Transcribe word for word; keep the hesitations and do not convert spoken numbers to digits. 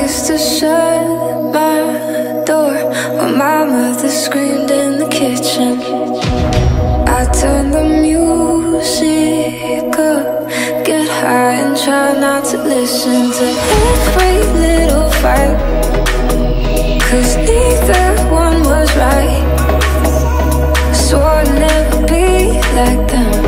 used to shut my door when my mother screamed in the kitchen. I turned the music up, get high and try not to listen to every little fight, 'cause neither one was right. Swore I'd never be like them.